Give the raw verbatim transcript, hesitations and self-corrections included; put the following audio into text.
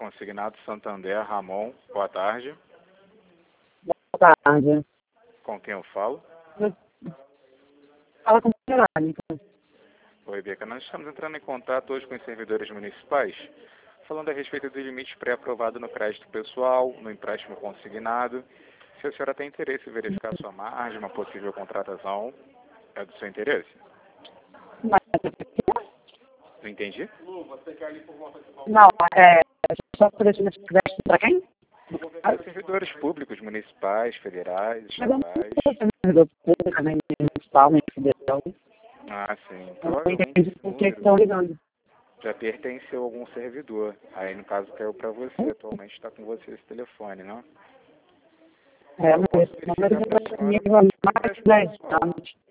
Consignado Santander, Ramon. Boa tarde. Boa tarde. Com quem eu falo? Fala com o Verônica. Oi, Beca. Nós estamos entrando em contato hoje com os servidores municipais, falando a respeito do limite pré-aprovado no crédito pessoal, no empréstimo consignado. Se a senhora tem interesse em verificar sua margem, uma possível contratação, é do seu interesse? Mas, Não entendi? não, é só por esse crédito para quem? É, servidores públicos, municipais, federais, Mas eu não estaduais. sou servidor público, nem municipal, nem federal. Ah, sim. Eu não Provavelmente entendi esse por que número estão ligando. já pertenceu a algum servidor. Aí, no caso, caiu para você. Atualmente está com você esse telefone, não? É, Eu mas posso esse número verificar já para a está senhora comigo há no mais de empréstimo dez pessoal. anos.